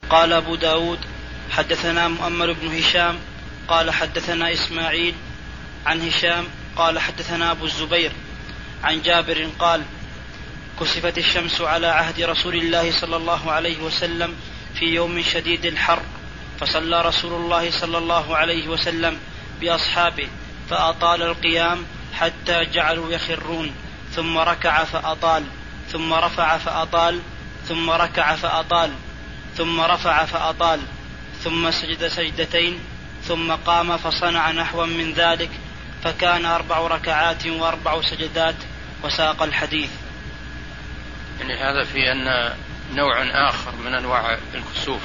قال أبو داود حدثنا مؤمل بن هشام قال حدثنا إسماعيل عن هشام قال حدثنا أبو الزبير عن جابر قال كسفت الشمس على عهد رسول الله صلى الله عليه وسلم في يوم شديد الحر، فصلى رسول الله صلى الله عليه وسلم بأصحابه فأطال القيام حتى جعلوا يخرون، ثم ركع فأطال، ثم رفع فأطال، ثم ركع فأطال، ثم رفع فأطال، ثم سجد سجدتين، ثم قام فصنع نحوا من ذلك، فكان 4 ركعات و4 سجدات، وساق الحديث. يعني هذا في أن نوع آخر من أنواع الكسوف،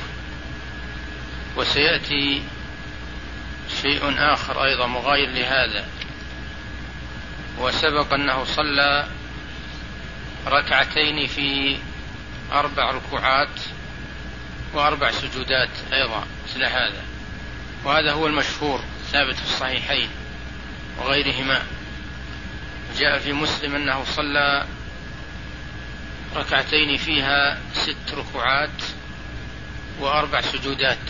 وسيأتي شيء آخر أيضا مغاير لهذا. وسبق أنه صلى ركعتين في 4 ركوعات و4 سجودات أيضا مثل هذا، وهذا هو المشهور ثابت في الصحيحين وغيرهما. جاء في مسلم أنه صلى ركعتين فيها 6 ركوعات و4 سجودات،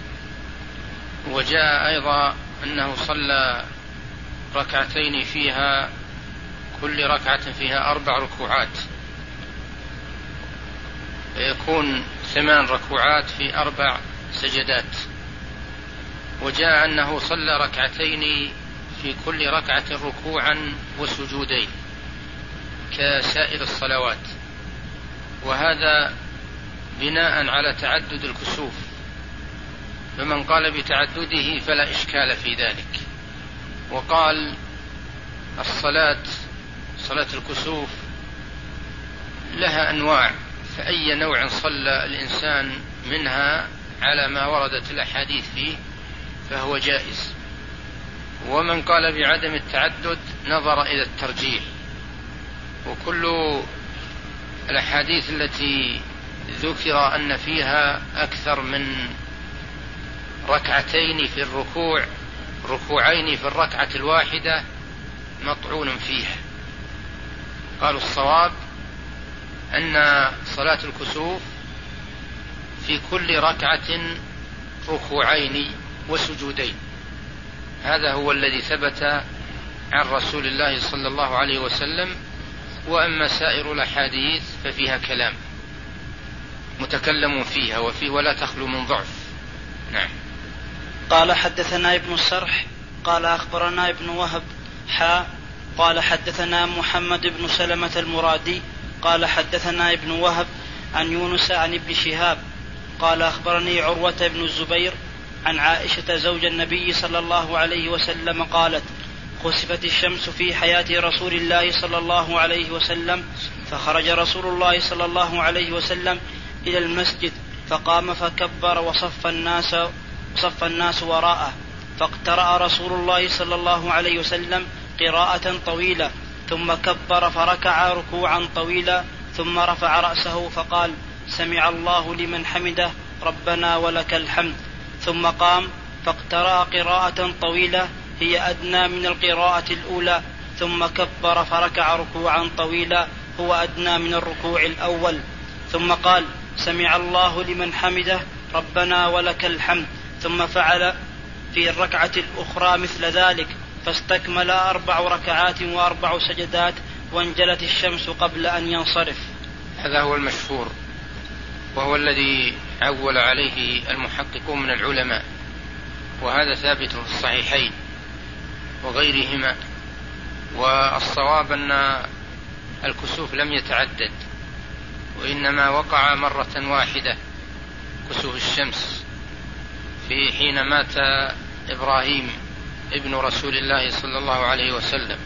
وجاء أيضا أنه صلى ركعتين فيها كل ركعة فيها 4 ركوعات، فيكون 8 ركوعات في 4 سجدات. وجاء أنه صلى ركعتين في كل ركعة ركوعا وسجودين كسائر الصلوات، وهذا بناء على تعدد الكسوف، فمن قال بتعدده فلا إشكال في ذلك. وقال صلاة الكسوف لها أنواع، فأي نوع صلى الإنسان منها على ما وردت الأحاديث فيه فهو جائز. ومن قال بعدم التعدد نظر إلى الترجيح، وكل الأحاديث التي ذكر أن فيها أكثر من ركعتين في الركوع، ركوعين في الركعة الواحدة، مطعون فيها. قالوا الصواب أن صلاة الكسوف في كل ركعة ركوعين وسجودين، هذا هو الذي ثبت عن رسول الله صلى الله عليه وسلم. وأما سائر الأحاديث ففيها كلام متكلم فيها ولا تخلو من ضعف. نعم. قال حدثنا ابن السرح قال أخبرنا ابن وهب قال حدثنا محمد بن سلمة المرادي قال حدثنا ابن وهب عن يونس عن ابن شهاب قال أخبرني عروة بن الزبير عن عائشة زوج النبي صلى الله عليه وسلم قالت خسفت الشمس في حياة رسول الله صلى الله عليه وسلم، فخرج رسول الله صلى الله عليه وسلم إلى المسجد فقام فكبر وصف الناس وراءه، فاقترأ رسول الله صلى الله عليه وسلم قراءة طويلة، ثم كبر فركع ركوعا طويلا، ثم رفع رأسه فقال سمع الله لمن حمده ربنا ولك الحمد، ثم قام فاقترأ قراءة طويلة هي أدنى من القراءة الأولى، ثم كبر فركع ركوعا طويلا هو أدنى من الركوع الأول، ثم قال سمع الله لمن حمده ربنا ولك الحمد، ثم فعل في الركعة الأخرى مثل ذلك، فاستكمل 4 ركعات و4 سجدات، وانجلت الشمس قبل أن ينصرف. هذا هو المشهور، وهو الذي عول عليه المحققون من العلماء، وهذا ثابت في الصحيحين وغيرهما. والصواب أن الكسوف لم يتعدد، وإنما وقع مرة واحدة كسوف الشمس في حين مات إبراهيم ابن رسول الله صلى الله عليه وسلم.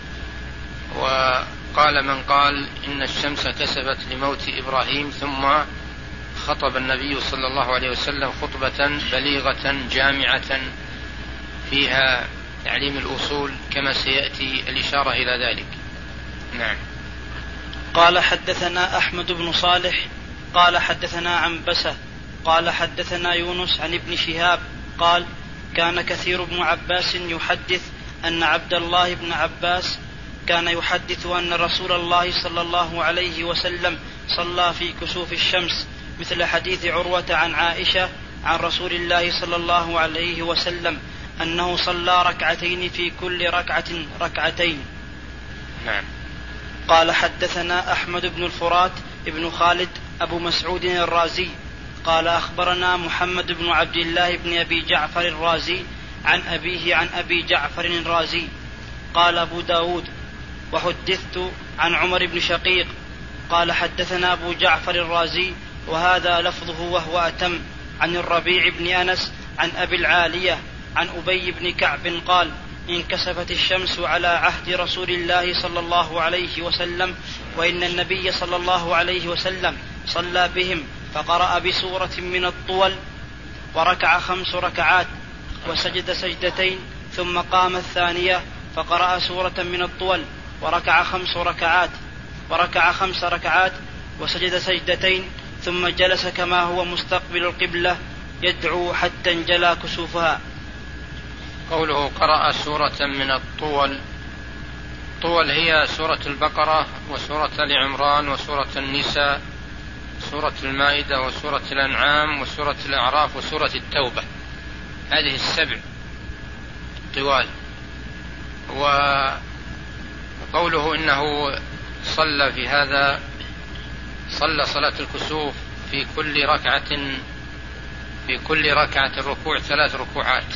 وقال من قال إن الشمس كسفت لموت إبراهيم، ثم خطب النبي صلى الله عليه وسلم خطبة بليغة جامعة فيها تعليم الأصول كما سيأتي الإشارة إلى ذلك. نعم. قال حدثنا أحمد بن صالح قال حدثنا عنبسة قال حدثنا يونس عن ابن شهاب قال كان كثير بن عباس يحدث أن عبد الله بن عباس كان يحدث أن رسول الله صلى الله عليه وسلم صلى في كسوف الشمس مثل حديث عروة عن عائشة عن رسول الله صلى الله عليه وسلم أنه صلى ركعتين في كل ركعة ركعتين. نعم. قال حدثنا أحمد بن الفرات ابن خالد أبو مسعود الرازي قال أخبرنا محمد بن عبد الله بن أبي جعفر الرازي عن أبيه عن أبي جعفر الرازي قال أبو داود وحدثت عن عمر بن شقيق قال حدثنا أبو جعفر الرازي وهذا لفظه وهو أتم عن الربيع بن أنس عن أبي العالية عن أبي بن كعب قال انكسفت الشمس على عهد رسول الله صلى الله عليه وسلم وإن النبي صلى الله عليه وسلم صلى بهم فقرأ بسورة من الطول وركع 5 ركعات وسجد سجدتين ثم قام الثانية فقرأ سورة من الطول وركع 5 ركعات وسجد سجدتين ثم جلس كما هو مستقبل القبلة يدعو حتى انجلى كسوفها. قوله قرأ سورة من الطول، الطول هي سورة البقرة وسورة آل عمران وسورة النساء سورة المائدة وسورة الأنعام وسورة الأعراف وسورة التوبة، هذه 7 طوال. وقوله إنه صلى في هذا صلى صلاة الكسوف في كل ركعة الركوع 3 ركوعات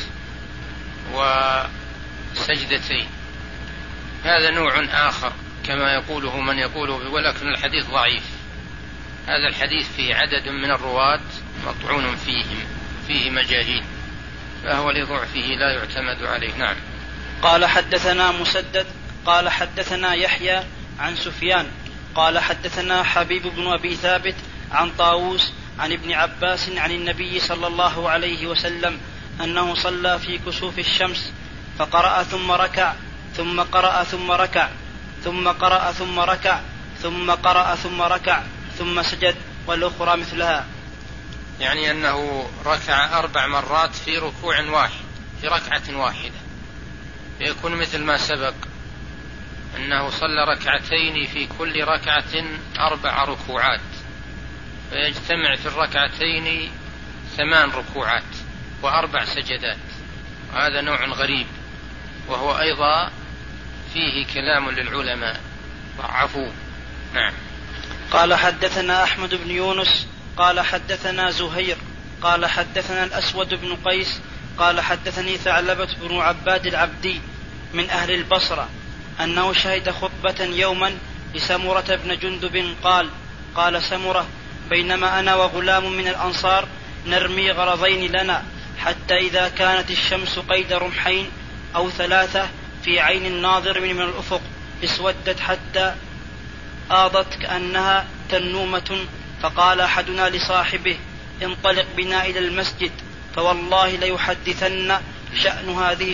وسجدتين، هذا نوع آخر كما يقوله من يقوله، ولكن الحديث ضعيف. هذا الحديث فيه عدد من الرواة مطعون فيه مجاهيل، فهو لضعفه لا يعتمد عليه. نعم. قال حدثنا مسدد قال حدثنا يحيى عن سفيان قال حدثنا حبيب بن أبي ثابت عن طاووس عن ابن عباس عن النبي صلى الله عليه وسلم أنه صلى في كسوف الشمس فقرأ ثم ركع ثم قرأ ثم ركع ثم قرأ ثم ركع ثم قرأ ثم ركع ثم سجد، والأخرى مثلها. يعني أنه ركع 4 مرات في ركوع واحد في ركعة واحدة، يكون مثل ما سبق أنه صلى ركعتين في كل ركعة 4 ركوعات، فيجتمع في الركعتين 8 ركوعات و4 سجدات، وهذا نوع غريب، وهو أيضا فيه كلام للعلماء ضعفوه. نعم. قال حدثنا أحمد بن يونس قال حدثنا زهير قال حدثنا الأسود بن قيس قال حدثني ثعلبة بن عباد العبدي من أهل البصرة أنه شهد خطبة يوما لسمرة بن جندب قال سمرة بينما أنا وغلام من الأنصار نرمي غرضين لنا حتى إذا كانت الشمس قيد رمحين أو 3 في عين الناظر من الأفق اسودت حتى آضت كأنها تنومة، فقال أحدنا لصاحبه انطلق بنا إلى المسجد فوالله ليحدثن شأن هذه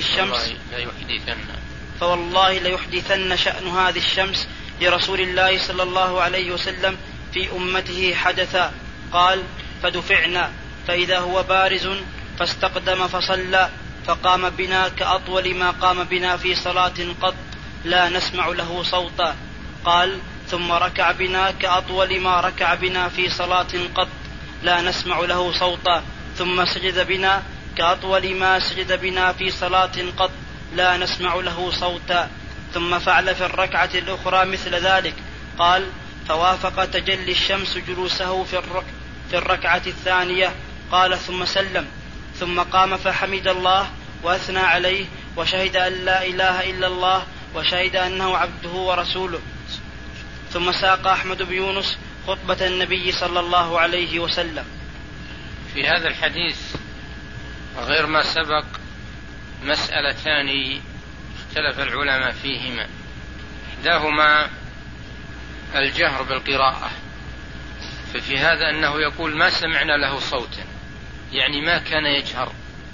الشمس لرسول الله صلى الله عليه وسلم في أمته حدثا. قال فدفعنا فإذا هو بارز فاستقدم فصلى فقام بنا كأطول ما قام بنا في صلاة قط لا نسمع له صوتا. قال ثم ركع بنا كأطول ما ركع بنا في صلاة قط لا نسمع له صوتا، ثم سجد بنا كأطول ما سجد بنا في صلاة قط لا نسمع له صوتا، ثم فعل في الركعة الأخرى مثل ذلك. قال فوافق تجلي الشمس جلوسه في الركعة الثانية. قال ثم سلم ثم قام فحمد الله وأثنى عليه وشهد أن لا إله إلا الله وشهد أنه عبده ورسوله. ثم ساق أحمد بن يونس خطبة النبي صلى الله عليه وسلم. في هذا الحديث غير ما سبق مسألتان اختلف العلماء فيهما، إحداهما الجهر بالقراءة، ففي هذا أنه يقول ما سمعنا له صوتا، يعني ما كان يجهر،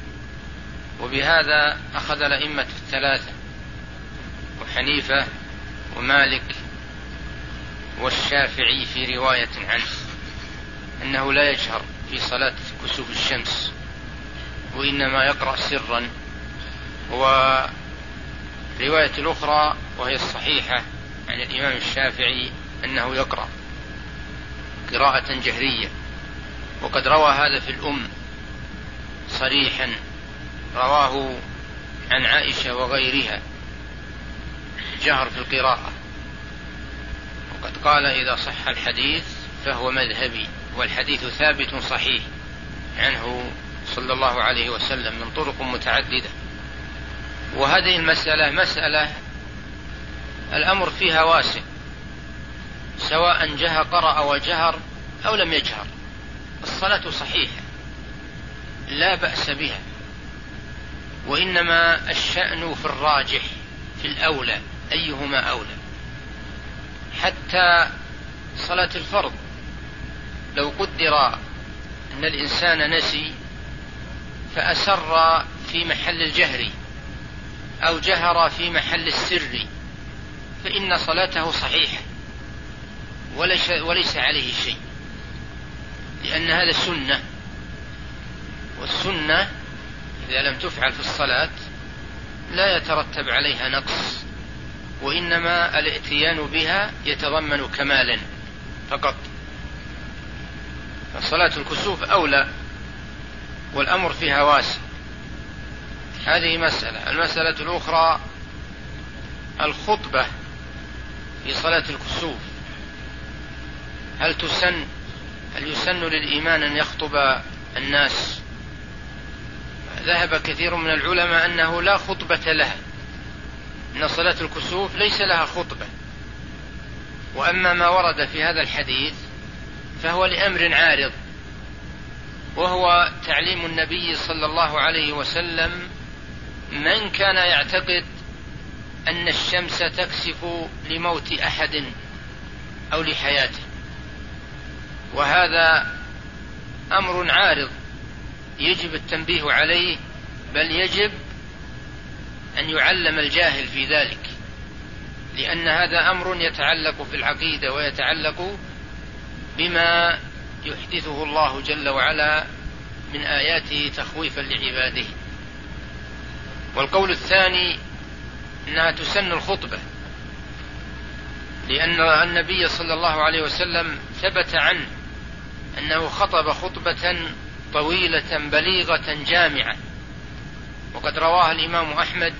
وبهذا أخذ الأئمة 3 وحنيفة ومالك والشافعي في رواية عنه أنه لا يجهر في صلاة كسوف الشمس وإنما يقرأ سرا. ورواية الأخرى وهي الصحيحة عن الإمام الشافعي أنه يقرأ قراءة جهرية وقد روى هذا في الأم صريحا، رواه عن عائشة وغيرها جهر في القراءة، وقد قال إذا صح الحديث فهو مذهبي، والحديث ثابت صحيح عنه صلى الله عليه وسلم من طرق متعددة. وهذه المسألة مسألة الأمر فيها واسع، سواء قرأ وجهر أو لم يجهر، الصلاة صحيحة لا بأس بها، وإنما الشأن في الراجح، في الأولى، أيهما أولى. حتى صلاة الفرض لو قدر أن الإنسان نسي فأسر في محل الجهر أو جهر في محل السر فإن صلاته صحيحة وليس عليه شيء، لأن هذا سنة، والسنة إذا لم تفعل في الصلاة لا يترتب عليها نقص، وإنما الاتيان بها يتضمن كمالا فقط. فصلاة الكسوف أولى والأمر فيها واسع. هذه مسألة. المسألة الأخرى الخطبة في صلاة الكسوف، هل يسن للإمام أن يخطب الناس؟ ذهب كثير من العلماء أنه لا خطبة لها، أن صلاة الكسوف ليس لها خطبة. وأما ما ورد في هذا الحديث فهو لأمر عارض، وهو تعليم النبي صلى الله عليه وسلم من كان يعتقد أن الشمس تكسف لموت أحد أو لحياته، وهذا أمر عارض يجب التنبيه عليه، بل يجب أن يعلم الجاهل في ذلك، لأن هذا أمر يتعلق في العقيدة ويتعلق بما يحدثه الله جل وعلا من آياته تخويفا لعباده. والقول الثاني أنها تسن الخطبة، لأن النبي صلى الله عليه وسلم ثبت عنه أنه خطب خطبة طويلة بليغة جامعة، وقد رواها الإمام أحمد،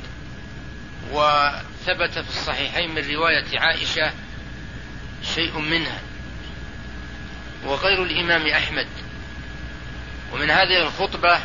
وثبت في الصحيحين من رواية عائشة شيء منها وغير الإمام أحمد. ومن هذه الخطبة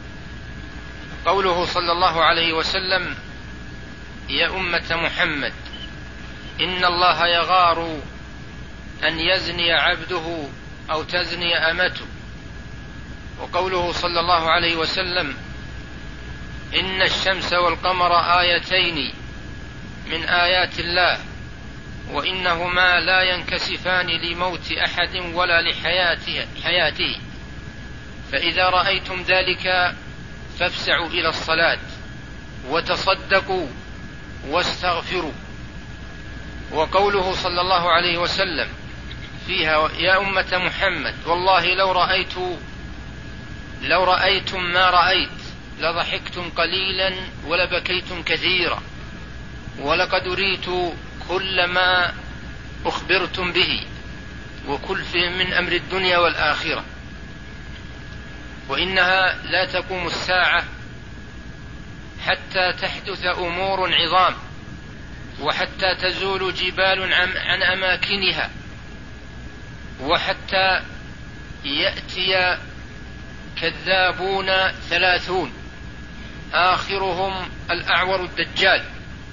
قوله صلى الله عليه وسلم: يا أمة محمد إن الله يغار أن يزني عبده أو تزني أمته. وقوله صلى الله عليه وسلم: إن الشمس والقمر آيتين من آيات الله وإنهما لا ينكسفان لموت أحد ولا لحياته، فإذا رأيتم ذلك فافسعوا إلى الصلاة وتصدقوا واستغفروا. وقوله صلى الله عليه وسلم فيها: يا أمة محمد والله لو رأيتم ما رأيت لضحكتم قليلا ولبكيتم كثيرا، ولقد أريت كل ما أخبرتم به وكل من أمر الدنيا والآخرة، وإنها لا تقوم الساعة حتى تحدث أمور عظام، وحتى تزول جبال عن أماكنها، وحتى يأتي كذابون 30 آخرهم الأعور الدجال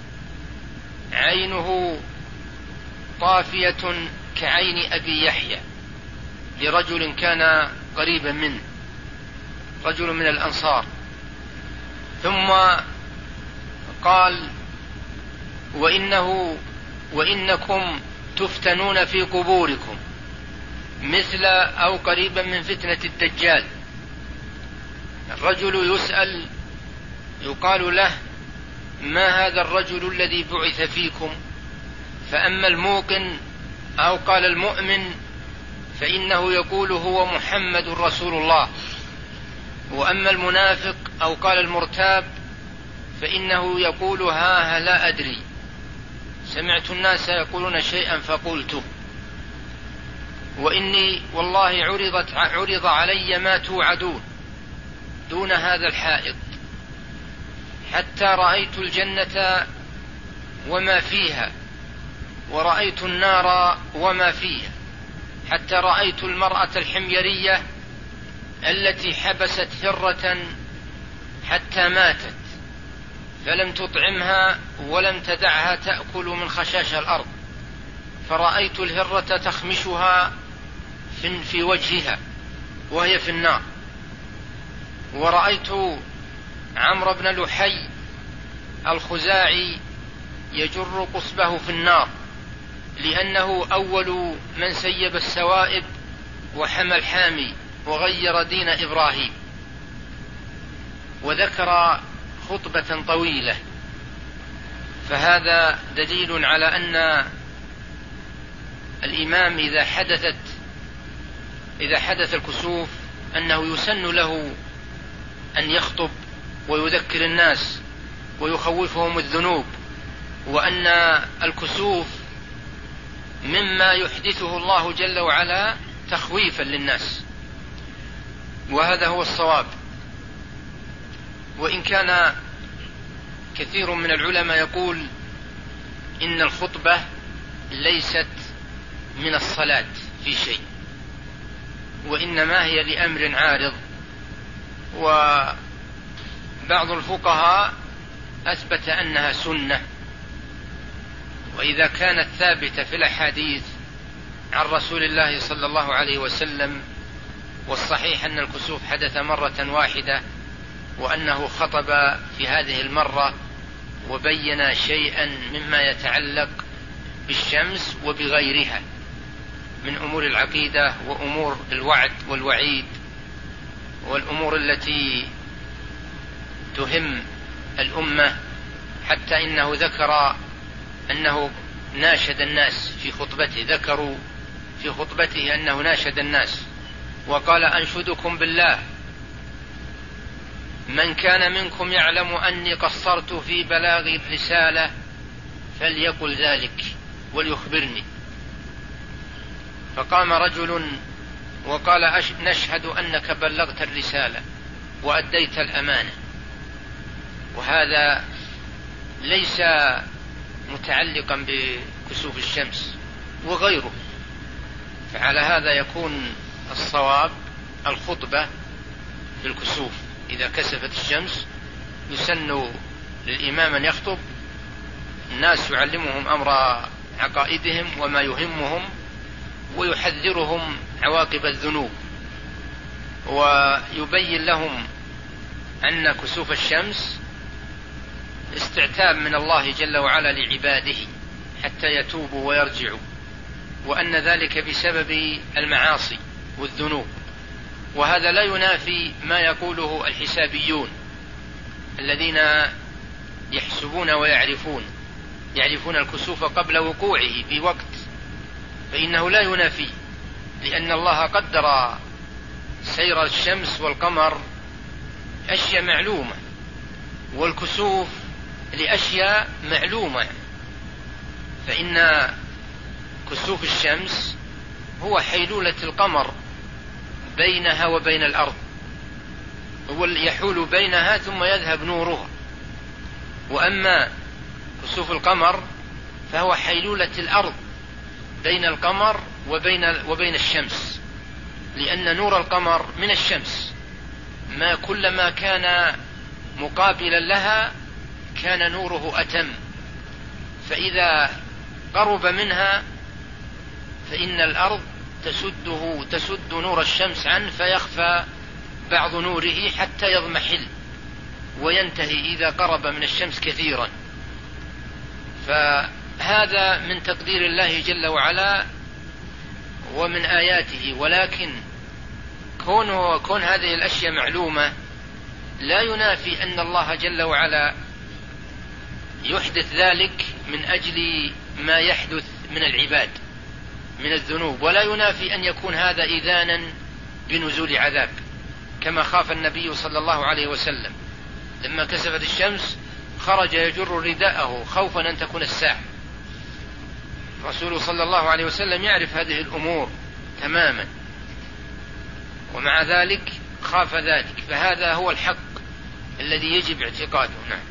عينه طافية كعين أبي يحيى، لرجل كان قريبا منه، رجل من الأنصار. ثم قال: وإنكم تفتنون في قبوركم مثل أو قريبا من فتنة الدجال. الرجل يسأل يقال له: ما هذا الرجل الذي بعث فيكم؟ فأما الموقن أو قال المؤمن فإنه يقول هو محمد رسول الله، وأما المنافق أو قال المرتاب فإنه يقول ها لا أدري، سمعت الناس يقولون شيئا فقلته. وإني والله عرض علي ما توعدون دون هذا الحائط، حتى رأيت الجنة وما فيها، ورأيت النار وما فيها، حتى رأيت المرأة الحميرية التي حبست هرة حتى ماتت فلم تطعمها ولم تدعها تأكل من خشاش الأرض، فرأيت الهرة تخمشها في وجهها وهي في النار. ورأيت عمرو بن لحي الخزاعي يجر قصبه في النار، لأنه أول من سيب السوائب وحمى الحامي وغير دين إبراهيم. وذكر خطبة طويلة، فهذا دليل على أن الإمام إذا حدث الكسوف أنه يسن له أن يخطب ويذكر الناس ويخوفهم الذنوب، وأن الكسوف مما يحدثه الله جل وعلا تخويفا للناس، وهذا هو الصواب. وإن كان كثير من العلماء يقول إن الخطبة ليست من الصلاة في شيء، وإنما هي لأمر عارض. وبعض الفقهاء أثبت أنها سنة، وإذا كانت ثابتة في الأحاديث عن رسول الله صلى الله عليه وسلم، والصحيح أن الكسوف حدث مرة واحدة، وأنه خطب في هذه المرة وبين شيئا مما يتعلق بالشمس وبغيرها من أمور العقيدة وأمور الوعد والوعيد والأمور التي تهم الأمة، حتى إنه ذكر أنه ناشد الناس في خطبته، ذكروا في خطبته أنه ناشد الناس وقال: أنشدكم بالله من كان منكم يعلم أني قصرت في بلاغ الرسالة فليقل ذلك وليخبرني. فقام رجل وقال: نشهد أنك بلغت الرسالة وأديت الأمانة. وهذا ليس متعلقا بكسوف الشمس وغيره، فعلى هذا يكون الصواب الخطبة في الكسوف. إذا كسفت الشمس يسن للإمام أن يخطب الناس، يعلمهم أمر عقائدهم وما يهمهم، ويحذرهم عواقب الذنوب، ويبين لهم أن كسوف الشمس استعتاب من الله جل وعلا لعباده حتى يتوبوا ويرجعوا، وأن ذلك بسبب المعاصي والذنوب. وهذا لا ينافي ما يقوله الحسابيون الذين يحسبون ويعرفون الكسوف قبل وقوعه بوقت، فإنه لا ينافي، لأن الله قدر سير الشمس والقمر أشياء معلومة، والكسوف لأشياء معلومة. فإن كسوف الشمس هو حيلولة القمر بينها وبين الأرض، هو يحول بينها ثم يذهب نورها. وأما كسوف القمر فهو حيلولة الأرض بين القمر وبين الشمس، لأن نور القمر من الشمس، ما كلما كان مقابلا لها كان نوره أتم، فإذا قرب منها فإن الأرض تسد نور الشمس عنه، فيخفى بعض نوره حتى يضمحل وينتهي إذا قرب من الشمس كثيرا. فهذا من تقدير الله جل وعلا ومن آياته، ولكن كون هذه الأشياء معلومة لا ينافي أن الله جل وعلا يحدث ذلك من أجل ما يحدث من العباد من الذنوب، ولا ينافي أن يكون هذا إذانا بنزول عذاب، كما خاف النبي صلى الله عليه وسلم لما كسفت الشمس خرج يجر رداءه خوفا أن تكون الساعة. رسول صلى الله عليه وسلم يعرف هذه الأمور تماما، ومع ذلك خاف ذلك، فهذا هو الحق الذي يجب اعتقاده. نعم.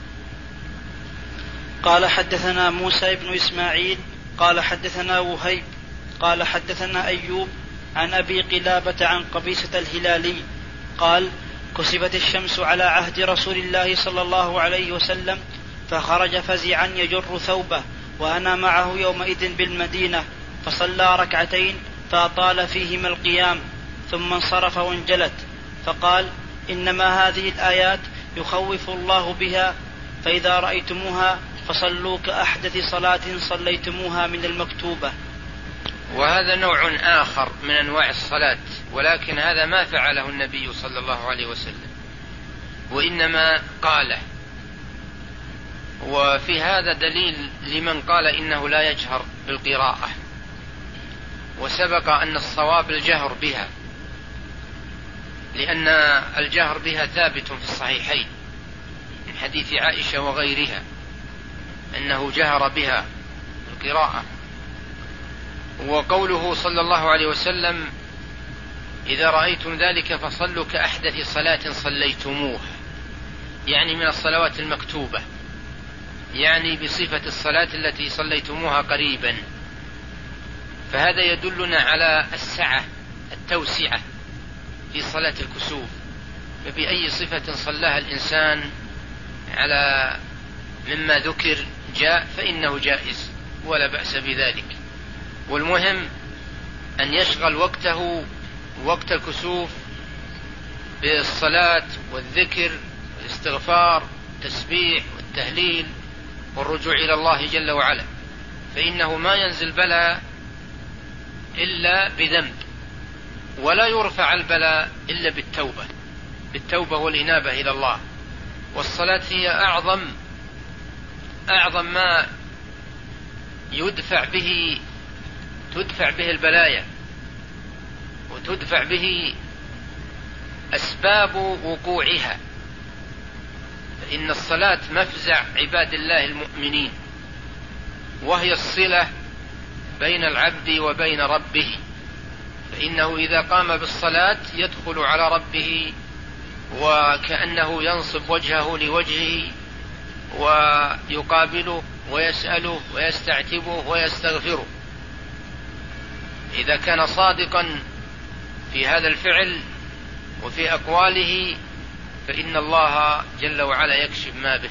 قال حدثنا موسى بن إسماعيل قال حدثنا وهيب قال حدثنا أيوب عن أبي قلابة عن قبيصة الهلالي قال كسفت الشمس على عهد رسول الله صلى الله عليه وسلم فخرج فزعا يجر ثوبه وأنا معه يومئذ بالمدينة فصلى ركعتين فأطال فيهما القيام ثم انصرف وانجلت فقال إنما هذه الآيات يخوف الله بها فإذا رأيتموها فصلوا كأحدث صلاة صليتموها من المكتوبة. وهذا نوع آخر من أنواع الصلاة، ولكن هذا ما فعله النبي صلى الله عليه وسلم، وإنما قاله. وفي هذا دليل لمن قال إنه لا يجهر بالقراءة، وسبق أن الصواب الجهر بها، لأن الجهر بها ثابت في الصحيحين من حديث عائشة وغيرها أنه جهر بها القراءة. وقوله صلى الله عليه وسلم إذا رأيتم ذلك فصلوا كأحدث صلاة صليتموه، يعني من الصلوات المكتوبة، يعني بصفة الصلاة التي صليتموها قريبا. فهذا يدلنا على السعة التوسعة في صلاة الكسوف، فبأي صفة صلاها الإنسان على مما ذكر جاء فإنه جائز ولا بأس بذلك. والمهم أن يشغل وقته وقت الكسوف بالصلاة والذكر والاستغفار والتسبيح والتهليل والرجوع إلى الله جل وعلا، فإنه ما ينزل بلاء إلا بذنب، ولا يرفع البلاء إلا بالتوبة والإنابة إلى الله. والصلاة هي أعظم ما تدفع به البلايا، وتدفع به أسباب وقوعها، فإن الصلاة مفزع عباد الله المؤمنين، وهي الصلة بين العبد وبين ربه، فإنه إذا قام بالصلاة يدخل على ربه وكأنه ينصب وجهه لوجهه ويقابله ويسأله ويستعتبه ويستغفره. إذا كان صادقا في هذا الفعل وفي أقواله فإن الله جل وعلا يكشف ما به.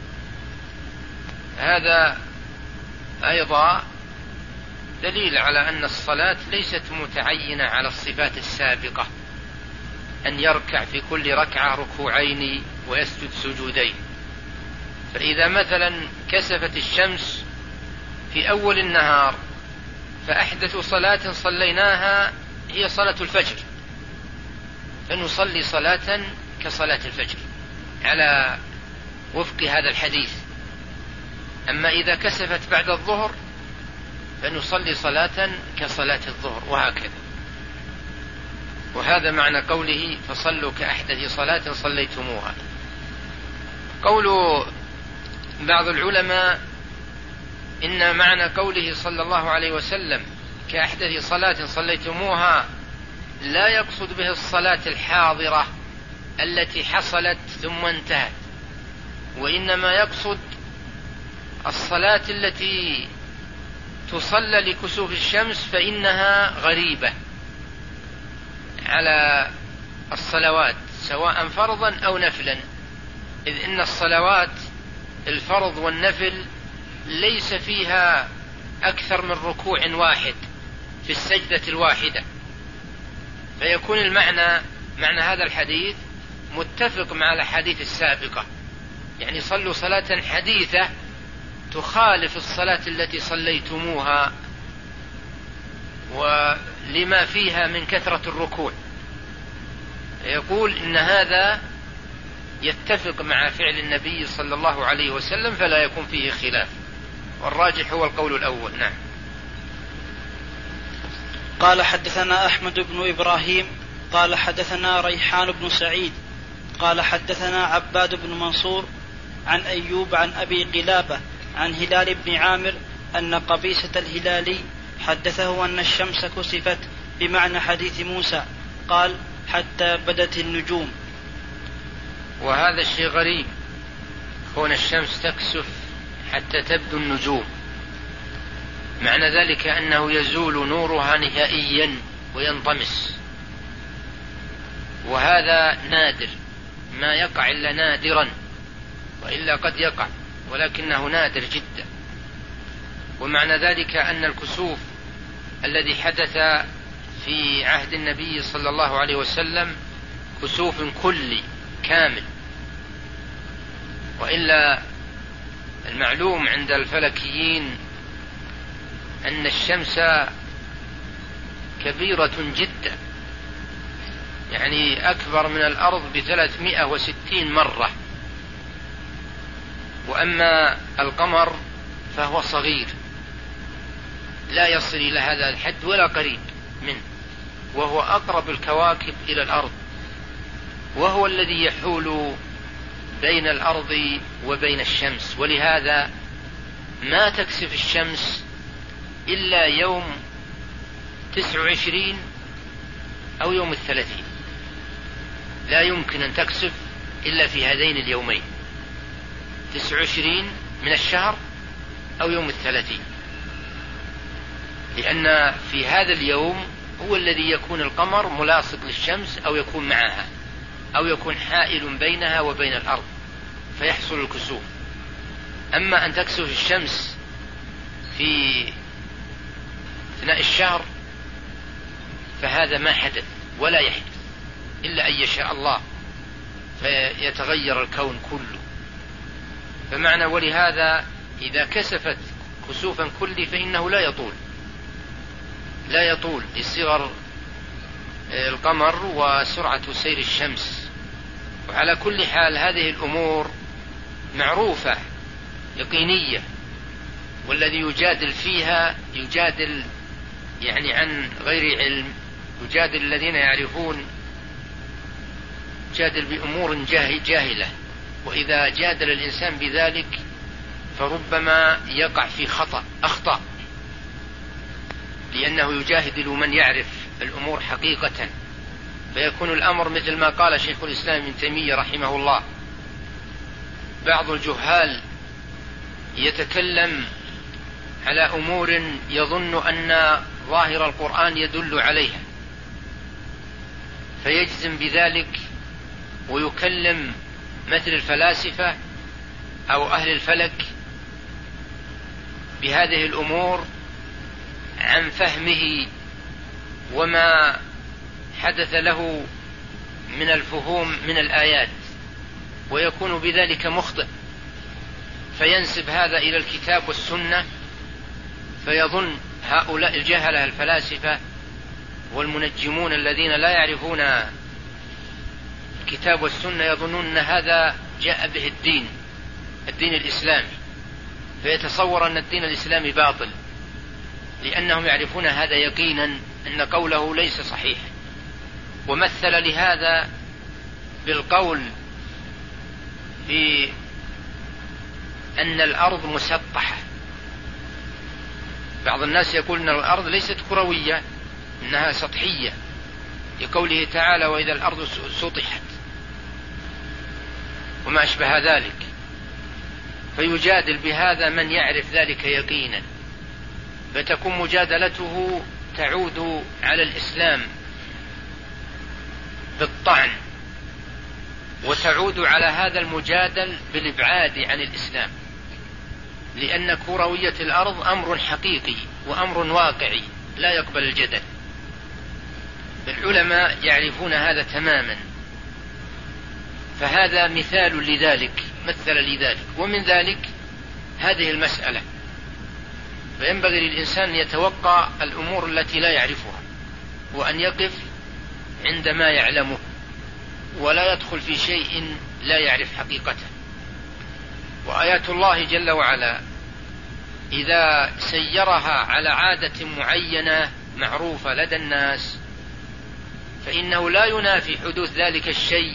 هذا أيضا دليل على أن الصلاة ليست متعينة على الصفات السابقة، أن يركع في كل ركعة ركوعين ويسجد سجودين. فإذا مثلا كسفت الشمس في أول النهار فأحدث صلاة صليناها هي صلاة الفجر، فنصلي صلاة كصلاة الفجر على وفق هذا الحديث. أما إذا كسفت بعد الظهر فنصلي صلاة كصلاة الظهر، وهكذا. وهذا معنى قوله فصلوا كأحدث صلاة صليتموها. قول بعض العلماء إن معنى قوله صلى الله عليه وسلم كأحدث صلاة صليتموها لا يقصد به الصلاة الحاضرة التي حصلت ثم انتهت، وإنما يقصد الصلاة التي تصلى لكسوف الشمس، فإنها غريبة على الصلوات سواء فرضا أو نفلا، إذ إن الصلوات الفرض والنفل ليس فيها أكثر من ركوع واحد في السجدة الواحدة، فيكون معنى هذا الحديث متفق مع الحديث السابقة، يعني صلوا صلاة حديثة تخالف الصلاة التي صليتموها ولما فيها من كثرة الركوع. يقول إن هذا يتفق مع فعل النبي صلى الله عليه وسلم فلا يكون فيه خلاف، والراجح هو القول الأول. نعم. قال حدثنا أحمد بن إبراهيم قال حدثنا ريحان بن سعيد قال حدثنا عباد بن منصور عن أيوب عن أبي قلابة عن هلال بن عامر أن قبيصة الهلالي حدثه أن الشمس كسفت بمعنى حديث موسى قال حتى بدت النجوم. وهذا الشيء غريب، كون الشمس تكسف حتى تبدو النجوم، معنى ذلك أنه يزول نورها نهائيا وينطمس، وهذا نادر، ما يقع إلا نادرا، وإلا قد يقع ولكنه نادر جدا. ومعنى ذلك أن الكسوف الذي حدث في عهد النبي صلى الله عليه وسلم كسوف كلي كامل، وإلا المعلوم عند الفلكيين أن الشمس كبيرة جدا، يعني أكبر من الأرض ب360 مرة، وأما القمر فهو صغير لا يصل إلى هذا الحد ولا قريب منه، وهو أقرب الكواكب إلى الأرض، وهو الذي يحول بين الأرض وبين الشمس. ولهذا ما تكسف الشمس إلا يوم 29 أو يوم 30، لا يمكن أن تكسف إلا في هذين اليومين، 29 من الشهر أو يوم 30، لأن في هذا اليوم هو الذي يكون القمر ملاصق للشمس أو يكون معها أو يكون حائل بينها وبين الأرض فيحصل الكسوف. أما أن تكسف الشمس في أثناء الشهر فهذا ما حدث ولا يحدث إلا أن يشاء الله فيتغير الكون كله. فمعنى ولهذا إذا كسفت كسوفا كلي فإنه لا يطول لصغر القمر وسرعة سير الشمس. وعلى كل حال هذه الأمور معروفة يقينية، والذي يجادل فيها يجادل يعني عن غير علم، يجادل الذين يعرفون، يجادل بأمور جاهلة، وإذا جادل الإنسان بذلك فربما يقع في أخطأ، لأنه يجادل من يعرف الأمور حقيقة، فيكون الأمر مثل ما قال شيخ الإسلام ابن تيمية رحمه الله: بعض الجهال يتكلم على أمور يظن أن ظاهر القرآن يدل عليها فيجزم بذلك، ويكلم مثل الفلاسفة أو أهل الفلك بهذه الأمور عن فهمه وما حدث له من الفهوم من الآيات، ويكون بذلك مخطئ، فينسب هذا إلى الكتاب والسنة، فيظن هؤلاء الجهلة الفلاسفة والمنجمون الذين لا يعرفون الكتاب والسنة يظنون أن هذا جاء به الدين الإسلامي، فيتصور أن الدين الإسلامي باطل، لأنهم يعرفون هذا يقينا أن قوله ليس صحيح. ومثل لهذا بالقول في أن الأرض مسطحة. بعض الناس يقول أن الأرض ليست كروية، إنها سطحية، لقوله تعالى: وإذا الأرض سطحت، وما أشبه ذلك، فيجادل بهذا من يعرف ذلك يقينا، فتكون مجادلته تعود على الإسلام بالطعن، وتعود على هذا المجادل بالإبعاد عن الإسلام، لأن كروية الأرض أمر حقيقي وأمر واقعي لا يقبل الجدل. العلماء يعرفون هذا تماما، فهذا مثال لذلك، مثل لذلك. ومن ذلك هذه المسألة، فينبغي للإنسان يتوقع الأمور التي لا يعرفها، وأن يقف عندما يعلمه، ولا يدخل في شيء لا يعرف حقيقته. وآيات الله جل وعلا إذا سيرها على عادة معينة معروفة لدى الناس فإنه لا ينافي حدوث ذلك الشيء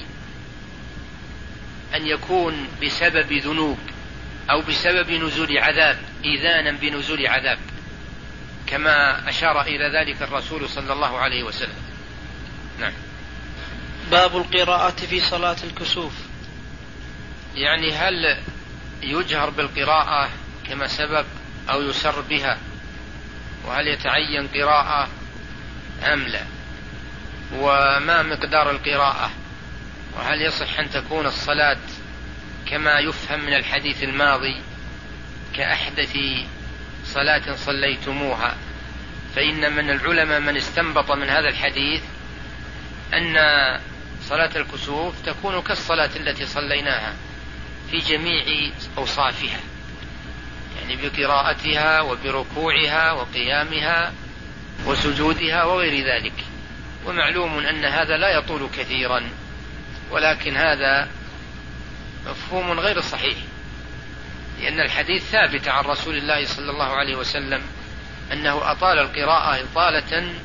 أن يكون بسبب ذنوب أو بسبب نزول عذاب، إذانا بنزول عذاب. كما أشار إلى ذلك الرسول صلى الله عليه وسلم. نعم. باب القراءة في صلاة الكسوف. يعني هل يجهر بالقراءة كما سبق أو يسر بها، وهل يتعين قراءة أم لا، وما مقدار القراءة، وهل يصح أن تكون الصلاة كما يفهم من الحديث الماضي كأحدث صلاة صليتموها. فإن من العلماء من استنبط من هذا الحديث أن صلاة الكسوف تكون كالصلاة التي صليناها في جميع أوصافها، يعني بقراءتها وبركوعها وقيامها وسجودها وغير ذلك. ومعلوم أن هذا لا يطول كثيرا، ولكن هذا مفهوم غير صحيح، لأن الحديث ثابت عن رسول الله صلى الله عليه وسلم أنه أطال القراءة إطالة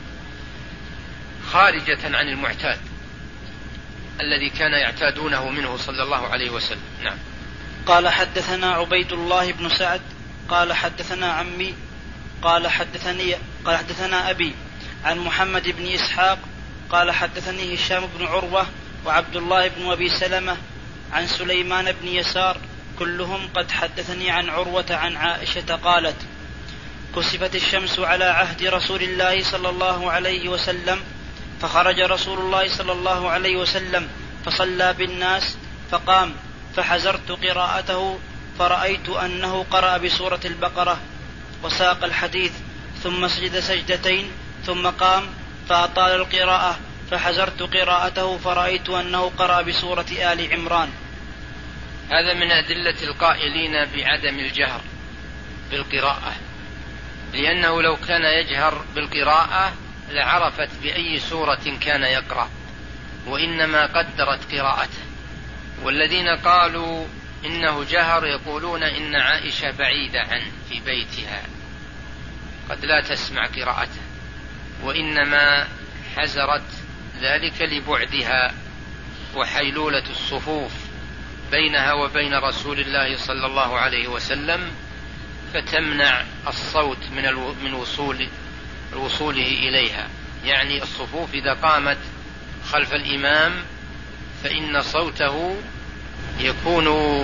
خارجة عن المعتاد الذي كان يعتادونه منه صلى الله عليه وسلم. نعم. قال حدثنا عبيد الله بن سعد قال حدثنا عمي قال حدثنا أبي عن محمد بن إسحاق قال حدثني هشام بن عروة وعبد الله بن أبي سلمة عن سليمان بن يسار كلهم قد حدثني عن عروة عن عائشة قالت: كسفت الشمس على عهد رسول الله صلى الله عليه وسلم، فخرج رسول الله صلى الله عليه وسلم فصلى بالناس، فقام فحزرت قراءته فرأيت أنه قرأ بسورة البقرة وساق الحديث، ثم سجد سجدتين ثم قام فأطال القراءة، فحزرت قراءته فرأيت أنه قرأ بسورة آل عمران. هذا من أدلة القائلين بعدم الجهر بالقراءة، لأنه لو كان يجهر بالقراءة لعرفت بأي سورة كان يقرأ، وإنما قدرت قراءته. والذين قالوا إنه جهر يقولون إن عائشة بعيدة عنه في بيتها قد لا تسمع قراءته، وإنما حزرت ذلك لبعدها وحيلولة الصفوف بينها وبين رسول الله صلى الله عليه وسلم، فتمنع الصوت من وصوله إليها. يعني الصفوف إذا قامت خلف الإمام فإن صوته يكون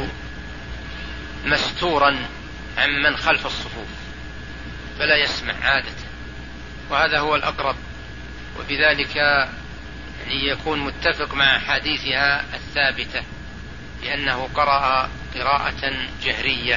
مستورا عمن خلف الصفوف فلا يسمع عادة، وهذا هو الأقرب، وبذلك يعني يكون متفق مع حديثها الثابتة لأنه قرأ قراءة جهرية.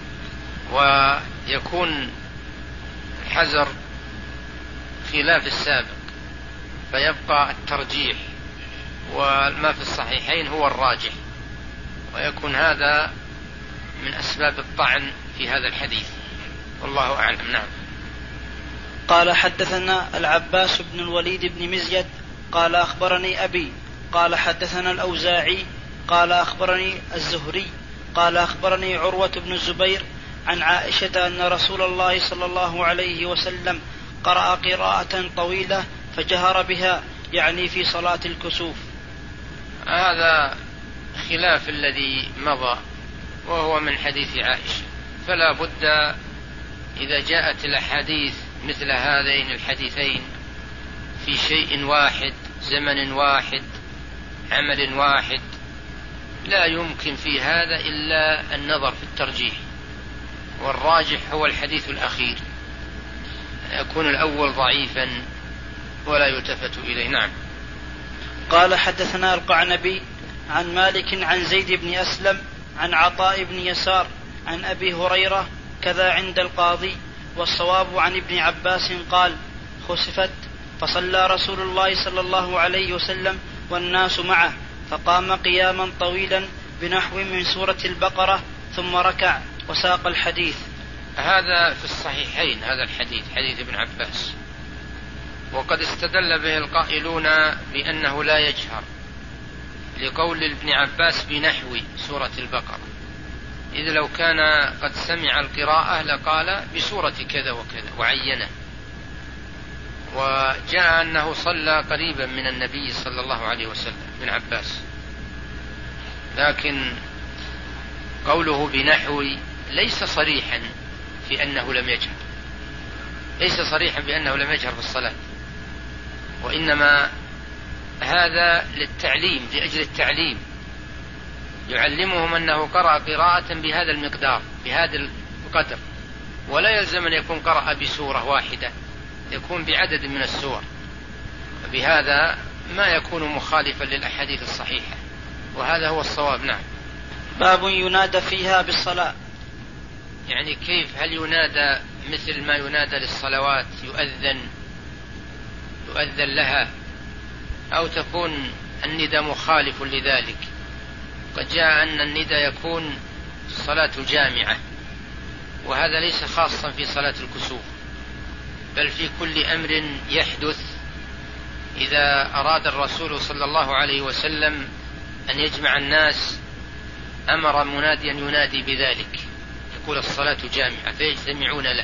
ويكون حزر خلاف السابق فيبقى الترجيح، وما في الصحيحين هو الراجح، ويكون هذا من أسباب الطعن في هذا الحديث، والله أعلم. نعم. قال حدثنا العباس بن الوليد بن مزيد قال أخبرني أبي قال حدثنا الأوزاعي قال أخبرني الزهري قال أخبرني عروة بن الزبير عن عائشة أن رسول الله صلى الله عليه وسلم قرأ قراءة طويلة فجهر بها، يعني في صلاة الكسوف. هذا خلاف الذي مضى، وهو من حديث عائشة، فلا بد إذا جاءت الأحاديث مثل هذين الحديثين في شيء واحد، زمن واحد، عمل واحد، لا يمكن في هذا إلا النظر في الترجيح، والراجح هو الحديث الأخير، يكون الأول ضعيفا ولا يلتفت إليه. نعم. قال حدثنا القعنبي عن مالك عن زيد بن أسلم عن عطاء بن يسار عن أبي هريرة كذا عند القاضي، والصواب عن ابن عباس قال: خسفت فصلى رسول الله صلى الله عليه وسلم والناس معه، فقام قياما طويلا بنحو من سورة البقرة ثم ركع وساق الحديث. هذا في الصحيحين، هذا الحديث حديث ابن عباس، وقد استدل به القائلون بأنه لا يجهر لقول ابن عباس بنحو سورة البقرة، إذ لو كان قد سمع القراءة لقال بسورة كذا وكذا وعينه. وجاء أنه صلى قريبا من النبي صلى الله عليه وسلم ابن عباس، لكن قوله بنحو ليس صريحا في أنه لم يجهر، ليس صريحا بأنه لم يجهر في الصلاة، وإنما هذا للتعليم، لأجل التعليم، يعلمهم أنه قرأ قراءة بهذا المقدار، بهذا القدر، ولا يلزم أن يكون قرأ بسورة واحدة، يكون بعدد من السور، بهذا ما يكون مخالفا للأحاديث الصحيحة، وهذا هو الصواب. نعم. باب ينادى فيها بالصلاة. يعني كيف؟ هل ينادى مثل ما ينادى للصلوات، يؤذن لها، أو تكون الندى مخالف لذلك؟ قد جاء أن الندى يكون صلاة جامعة، وهذا ليس خاصا في صلاة الكسوف، بل في كل أمر يحدث. إذا أراد الرسول صلى الله عليه وسلم أن يجمع الناس أمر مناديا ينادي بذلك، يقول الصلاة جامعة، فيجتمعون له،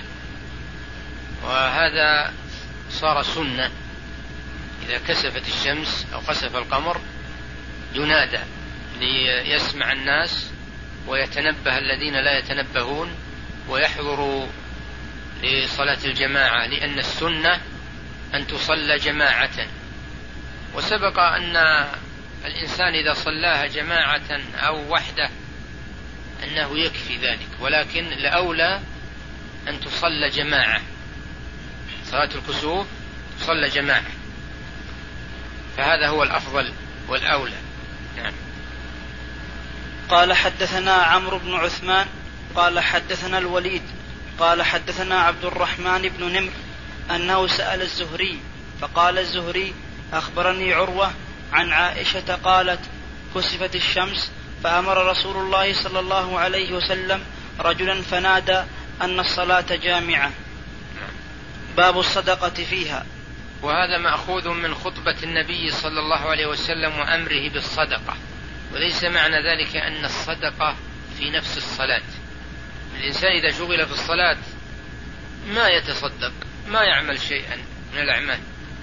وهذا صار سنة. إذا كسفت الشمس أو خسف القمر ينادى ليسمع الناس ويتنبه الذين لا يتنبهون ويحضروا لصلاة الجماعة، لأن السنة أن تصلى جماعة. وسبق أن الإنسان إذا صلاها جماعة أو وحده أنه يكفي ذلك، ولكن الأولى أن تصلى جماعة، صلاة الكسوف تصلى جماعة، فهذا هو الأفضل والأولى. نعم. قال حدثنا عمرو بن عثمان قال حدثنا الوليد قال حدثنا عبد الرحمن بن نمر أنه سأل الزهري فقال الزهري أخبرني عروة عن عائشة قالت كسفت الشمس فأمر رسول الله صلى الله عليه وسلم رجلا فنادى أن الصلاة جامعة. باب الصدقة فيها. وهذا مأخوذ من خطبة النبي صلى الله عليه وسلم وأمره بالصدقة، وليس معنى ذلك أن الصدقة في نفس الصلاة. الإنسان إذا شغل في الصلاة ما يتصدق، ما يعمل شيئا من الأعمال.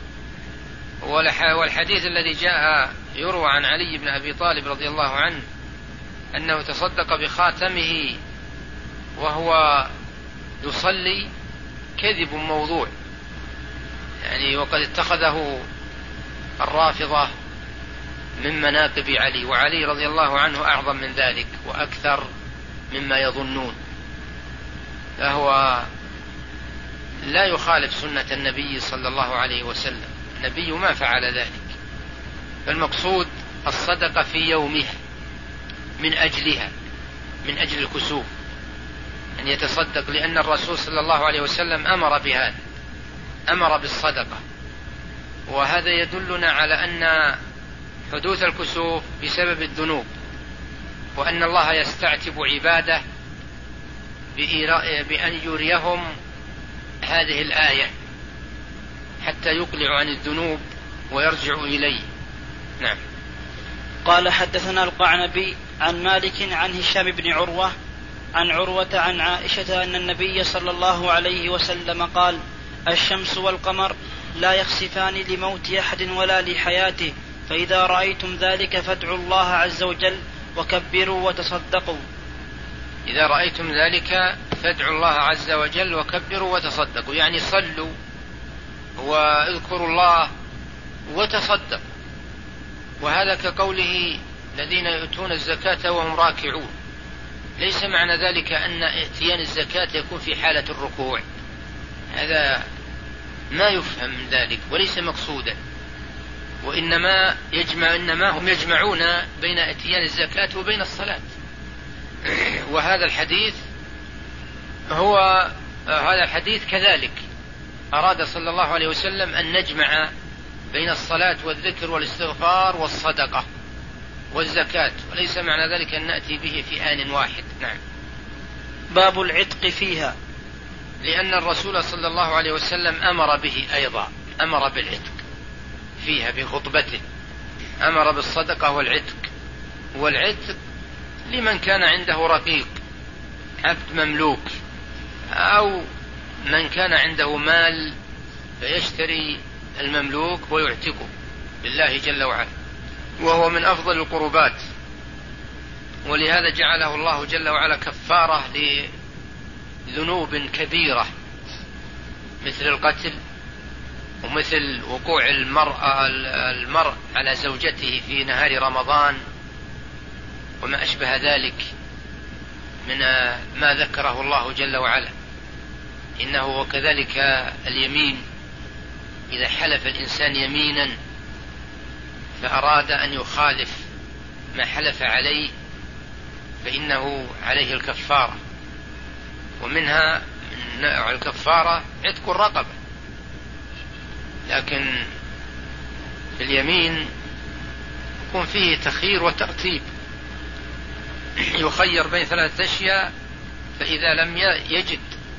والحديث الذي جاء يروى عن علي بن أبي طالب رضي الله عنه أنه تصدق بخاتمه وهو يصلي كذب موضوع، يعني وقد اتخذه الرافضة من مناقب علي، وعلي رضي الله عنه أعظم من ذلك وأكثر مما يظنون، فهو لا يخالف سنة النبي صلى الله عليه وسلم، النبي ما فعل ذلك. فالمقصود الصدقة في يومها من أجلها، من أجل الكسوف أن يتصدق، لأن الرسول صلى الله عليه وسلم أمر بهذا، أمر بالصدقة، وهذا يدلنا على أن حدوث الكسوف بسبب الذنوب، وأن الله يستعتب عباده بأن يريهم هذه الآية حتى يقلعوا عن الذنوب ويرجعوا إليه. نعم. قال حدثنا القعنبي عن مالك عن هشام بن عروة عن عروة عن عائشة أن النبي صلى الله عليه وسلم قال الشمس والقمر لا يخسفان لموت أحد ولا لحياته، فإذا رأيتم ذلك فادعوا الله عز وجل وكبروا وتصدقوا. إذا رأيتم ذلك فادعوا الله عز وجل وكبروا وتصدقوا، يعني صلوا واذكروا الله وتصدقوا. وهذا كقوله الذين يؤتون الزكاة وهم راكعون، ليس معنى ذلك أن ائتيان الزكاة يكون في حالة الركوع، هذا ما يفهم من ذلك وليس مقصودا، وإنما هم يجمعون بين ائتيان الزكاة وبين الصلاة. وهذا الحديث هذا الحديث كذلك أراد صلى الله عليه وسلم أن نجمع بين الصلاة والذكر والاستغفار والصدقة والزكاة، وليس معنى ذلك أن نأتي به في آن واحد. نعم. باب العتق فيها. لأن الرسول صلى الله عليه وسلم أمر به أيضا، أمر بالعتق فيها بخطبته، أمر بالصدقة والعتق. والعتق لمن كان عنده رقيق عبد مملوك، أو من كان عنده مال فيشتري المملوك ويعتقه بالله جل وعلا، وهو من أفضل القربات، ولهذا جعله الله جل وعلا كفارة لذنوب كبيرة مثل القتل، ومثل وقوع المرء على زوجته في نهار رمضان وما أشبه ذلك من ما ذكره الله جل وعلا. إنه وكذلك اليمين، إذا حلف الإنسان يمينا فأراد أن يخالف ما حلف عليه فإنه عليه الكفارة، ومنها نوع الكفارة عتق الرقبة. لكن في اليمين يكون فيه تخيير وترتيب، يخير بين 3 أشياء، فإذا لم يجد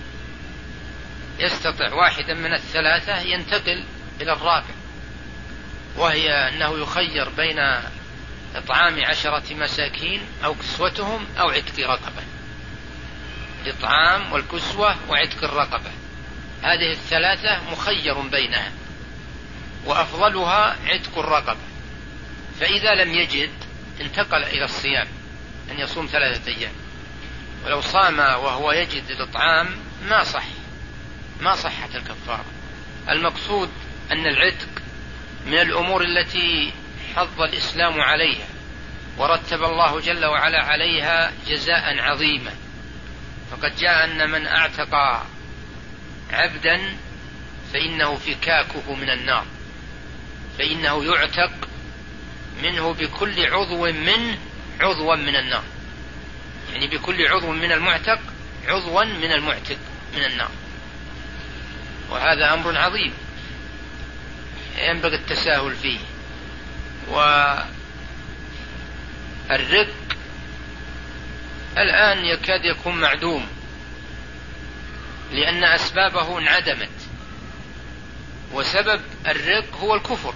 يستطع واحدا من 3 ينتقل إلى الرابع، وهي أنه يخير بين إطعام 10 مساكين أو كسوتهم أو عتق رقبة. الإطعام والكسوة وعتق الرقبة، هذه ال3 مخير بينها، وأفضلها عتق الرقبة. فإذا لم يجد انتقل إلى الصيام، أن يصوم 3 أيام. ولو صام وهو يجد الإطعام ما صحت الكفارة. المقصود أن العتق من الأمور التي حض الإسلام عليها، ورتب الله جل وعلا عليها جزاء عظيما. فقد جاء أن من أعتق عبدا فإنه فكاكه من النار، فإنه يعتق منه بكل عضو منه عضوا من النار، يعني بكل عضو من المعتق عضوا من المعتق من النار. وهذا أمر عظيم ينبغي التساهل فيه. والرق الآن يكاد يكون معدوم، لأن أسبابه انعدمت، وسبب الرق هو الكفر.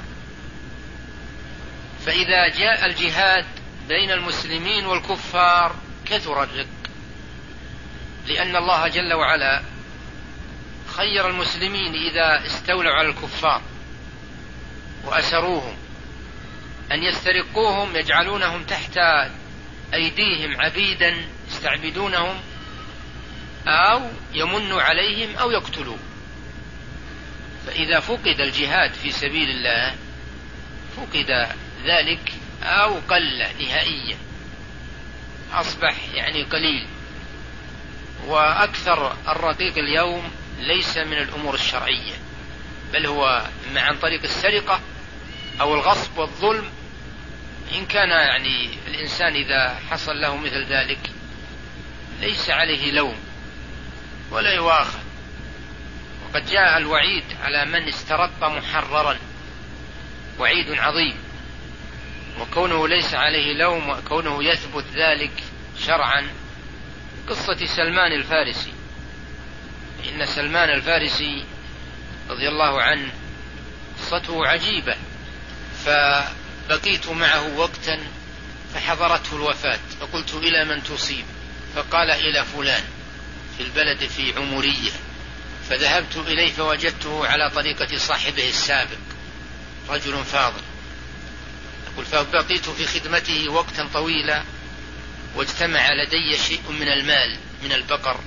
فإذا جاء الجهاد بين المسلمين والكفار كثر الرق، لأن الله جل وعلا خير المسلمين إذا استولوا على الكفار وأسروهم أن يسترقوهم، يجعلونهم تحت أيديهم عبيدا يستعبدونهم، أو يمنوا عليهم أو يقتلوا. فإذا فقد الجهاد في سبيل الله فقد ذلك أو قل نهائيا، أصبح يعني قليل. وأكثر الرقيق اليوم ليس من الأمور الشرعية، بل هو إما عن طريق السرقة أو الغصب والظلم. إن كان يعني الإنسان إذا حصل له مثل ذلك ليس عليه لوم ولا يواخذ. وقد جاء الوعيد على من استرق محررا، وعيد عظيم، وكونه ليس عليه لوم وكونه يثبت ذلك شرعا. قصة سلمان الفارسي، إن سلمان الفارسي رضي الله عنه قصته عجيبة. فبقيت معه وقتا فحضرته الوفاة، فقلت إلى من تصيب؟ فقال إلى فلان في البلد في عمرية. فذهبت إليه فوجدته على طريقة صاحبه السابق، رجل فاضل. فبقيت في خدمته وقتا طويلا، واجتمع لدي شيء من المال من البقر،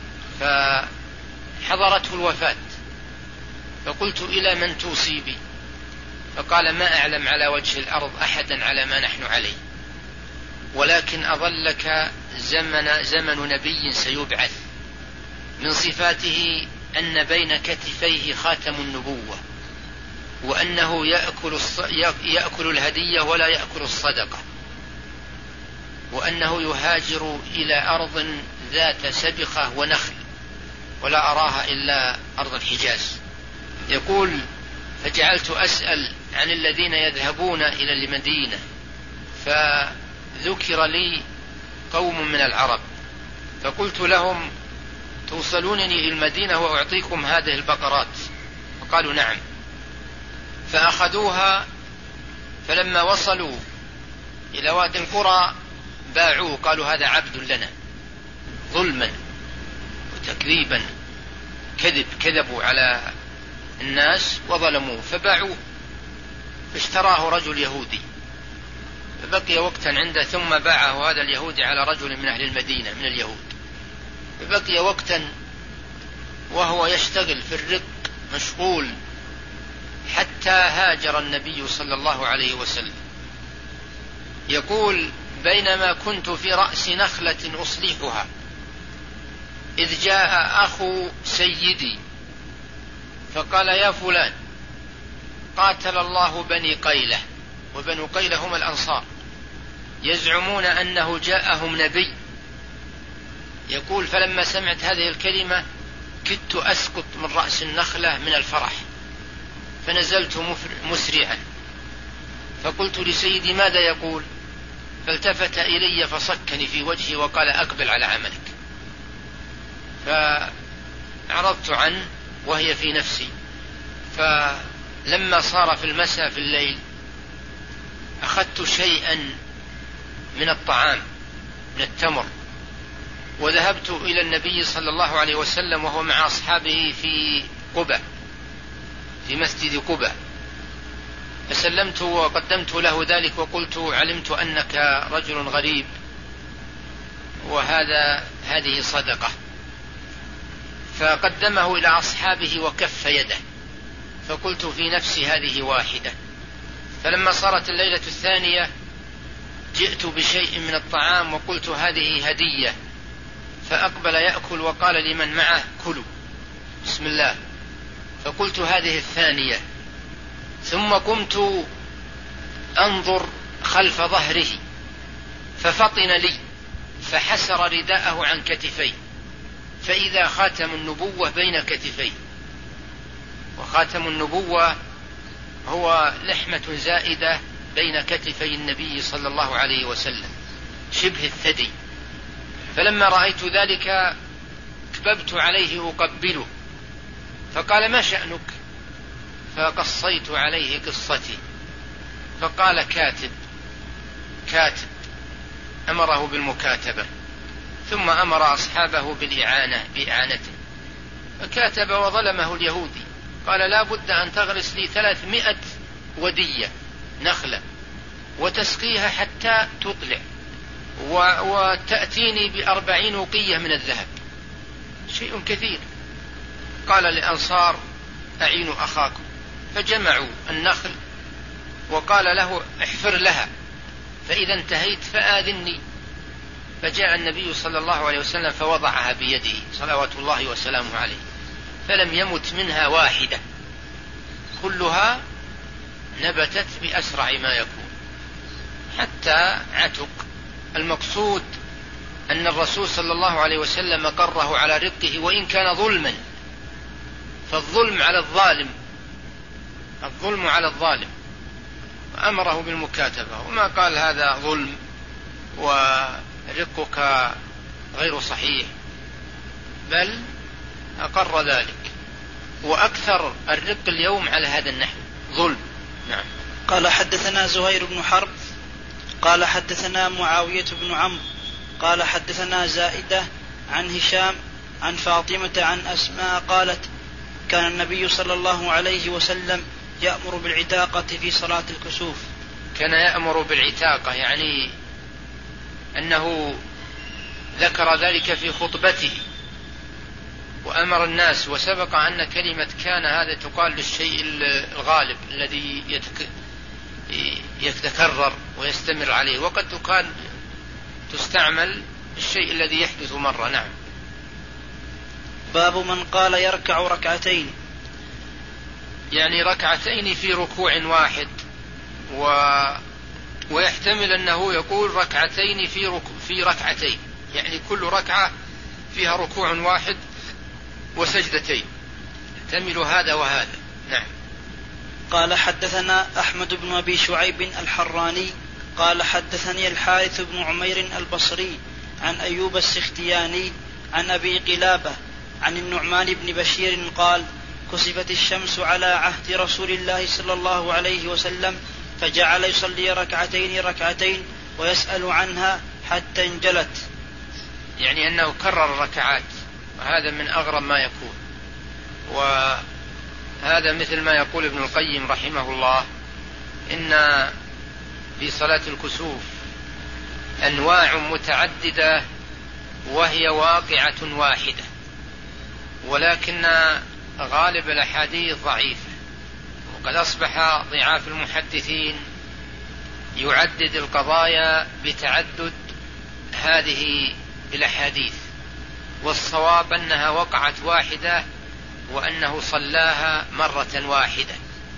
فحضرته الوفاة. فقلت إلى من توصي بي؟ فقال ما أعلم على وجه الأرض أحدا على ما نحن عليه، ولكن أظلك زمن نبي سيبعث من صفاته أن بين كتفيه خاتم النبوة، وأنه يأكل الهدية ولا يأكل الصدقة، وأنه يهاجر إلى أرض ذات سبخة ونخل ولا أراها إلا أرض الحجاز. يقول فجعلت أسأل عن الذين يذهبون إلى المدينة، فذكر لي قوم من العرب، فقلت لهم توصلونني إلى المدينة وأعطيكم هذه البقرات؟ فقالوا نعم. فأخذوها، فلما وصلوا إلى وادي القرى باعوه، قالوا هذا عبد لنا، ظلما وتكذيبا، كذبوا على الناس وظلموه فباعوه. فاشتراه رجل يهودي، فبقي وقتا عنده، ثم باعه هذا اليهودي على رجل من أهل المدينة من اليهود، فبقي وقتا وهو يشتغل في الرق مشغول حتى هاجر النبي صلى الله عليه وسلم. يقول: بينما كنت في رأس نخلة أصلحها إذ جاء أخو سيدي فقال: يا فلان، قاتل الله بني قيلة، وبنو قيلة هم الأنصار، يزعمون أنه جاءهم نبي. يقول: فلما سمعت هذه الكلمة كدت أسقط من رأس النخلة من الفرح، فنزلت مسرعا، فقلت لسيدي: ماذا يقول؟ فالتفت إلي فصكني في وجهي وقال: أقبل على عملك. فأعرضت عنه وهي في نفسي. فلما صار في المساء في الليل أخذت شيئا من الطعام من التمر وذهبت إلى النبي صلى الله عليه وسلم وهو مع أصحابه في قبة، في مسجد قبة، فسلمت وقدمت له ذلك وقلت: علمت أنك رجل غريب هذه صدقة. فقدمه إلى أصحابه وكف يده، فقلت في نفسي: هذه واحدة. فلما صارت الليلة الثانية جئت بشيء من الطعام وقلت: هذه هدية. فأقبل يأكل وقال لمن معه: كلوا بسم الله. فقلت: هذه الثانية. ثم قمت أنظر خلف ظهره ففطن لي فحسر رداءه عن كتفيه، فإذا خاتم النبوة بين كتفيه. وخاتم النبوة هو لحمة زائدة بين كتفي النبي صلى الله عليه وسلم شبه الثدي. فلما رأيت ذلك كببت عليه أقبله، فقال: ما شأنك؟ فقصيت عليه قصتي، فقال: كاتب أمره بالمكاتبة، ثم أمر أصحابه بإعانته، فكاتب وظلمه اليهودي. قال: لا بد أن تغرس لي 300 ودية نخلة وتسقيها حتى تطلع، وتأتيني ب40 وقية من الذهب، شيء كثير. قال للأنصار: أعينوا أخاكم. فجمعوا النخل وقال له: احفر لها، فإذا انتهيت فآذني. فجاء النبي صلى الله عليه وسلم فوضعها بيده صلوات الله وسلامه عليه، فلم يمت منها واحدة، كلها نبتت بأسرع ما يكون حتى عتق. المقصود أن الرسول صلى الله عليه وسلم قره على رقه وإن كان ظلما، فالظلم على الظالم، وأمره بالمكاتبة، وما قال هذا ظلم ورقك غير صحيح، بل أقر ذلك. وأكثر الرق اليوم على هذا النحو ظلم. نعم. قال: حدثنا زهير بن حرب قال حدثنا معاوية بن عمرو قال حدثنا زائدة عن هشام عن فاطمة عن أسماء قالت: كان النبي صلى الله عليه وسلم يأمر بالعتاقة في صلاة الكسوف. كان يأمر بالعتاقة يعني أنه ذكر ذلك في خطبته وأمر الناس. وسبق أن كلمة كان هذا تقال للشيء الغالب الذي يتكرر ويستمر عليه، وقد تستعمل الشيء الذي يحدث مرة. نعم. باب من قال يركع ركعتين، يعني ركعتين في ركوع واحد، ويحتمل أنه يقول ركعتين في ركعتين، يعني كل ركعة فيها ركوع واحد وسجدتين، يحتمل هذا وهذا. نعم. قال: حدثنا أحمد بن أبي شعيب الحراني قال حدثني الحارث بن عمير البصري عن أيوب السختياني عن أبي قلابة عن النعمان بن بشير قال: كسفت الشمس على عهد رسول الله صلى الله عليه وسلم، فجعل يصلي ركعتين ويسأل عنها حتى انجلت. يعني أنه كرر الركعات، وهذا من أغرب ما يكون. وهذا مثل ما يقول ابن القيم رحمه الله: إن في صلاة الكسوف أنواع متعددة وهي واقعة واحدة، ولكن غالب الأحاديث ضعيفة، وقد أصبح ضعاف المحدثين يعدد القضايا بتعدد هذه الأحاديث، والصواب أنها وقعت واحدة، وأنه صلاها مرة واحدة،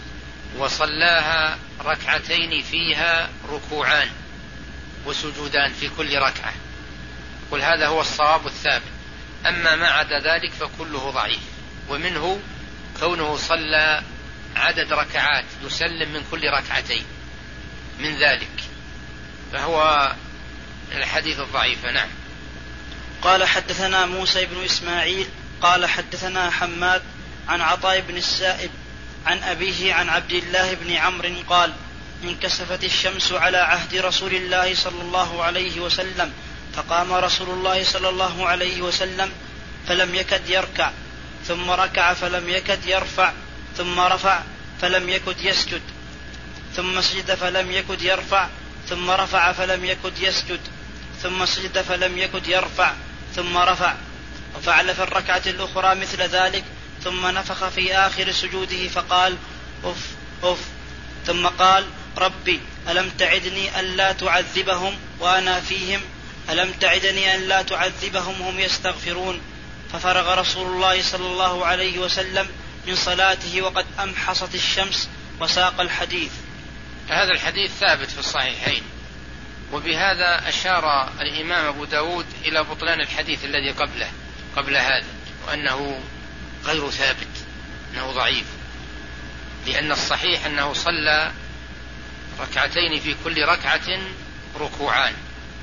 وصلاها ركعتين فيها ركوعان وسجودان في كل ركعة، قل هذا هو الصواب الثابت. أما ما عدا ذلك فكله ضعيف، ومنه كونه صلى عدد ركعات يسلم من كل ركعتين من ذلك، فهو الحديث الضعيف. نعم. قال حدثنا موسى بن إسماعيل قال حدثنا حماد عن عطاء بن السائب عن أبيه عن عبد الله بن عمرو قال انكسفت الشمس على عهد رسول الله صلى الله عليه وسلم، فقام رسول الله صلى الله عليه وسلم فلم يكد يركع، ثم ركع فلم يكد يرفع، ثم رفع فلم يكد يسجد، ثم سجد فلم يكد يرفع، ثم رفع فلم يكد يسجد، ثم سجد فلم يكد يرفع، ثم رفع، وفعل في الركعة الأخرى مثل ذلك، ثم نفخ في آخر سجوده فقال أف أف، ثم قال ربي ألم تعدني ألا تعذبهم وأنا فيهم، ألم تعدني ألا تعذبهم هم يستغفرون. ففرغ رسول الله صلى الله عليه وسلم من صلاته وقد أمحصت الشمس، وساق الحديث. هذا الحديث ثابت في الصحيحين، وبهذا أشار الإمام أبو داود إلى بطلان الحديث الذي قبل هذا، وأنه غير ثابت، أنه ضعيف، لأن الصحيح أنه صلى ركعتين في كل ركعة ركوعان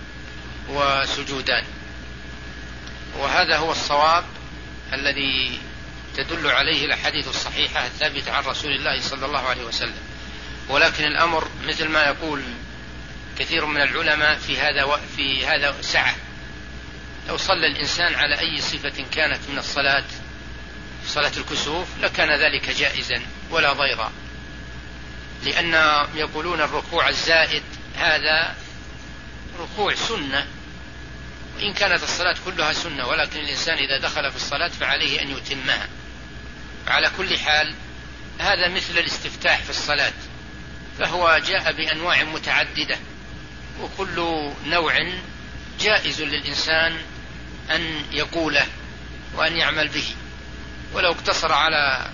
وسجودان، وهذا هو الصواب الذي تدل عليه الأحاديث الصحيحة الثابتة عن رسول الله صلى الله عليه وسلم. ولكن الأمر مثل ما يقول كثير من العلماء في هذا سعة، لو صلى الإنسان على أي صفة كانت من الصلاة، صلاة الكسوف، لكان ذلك جائزا ولا ضيرا، لأن يقولون الركوع الزائد هذا ركوع سنة، وإن كانت الصلاة كلها سنة، ولكن الإنسان إذا دخل في الصلاة فعليه أن يتمها. على كل حال هذا مثل الاستفتاح في الصلاة، فهو جاء بأنواع متعددة، وكل نوع جائز للإنسان أن يقوله وأن يعمل به، ولو اقتصر على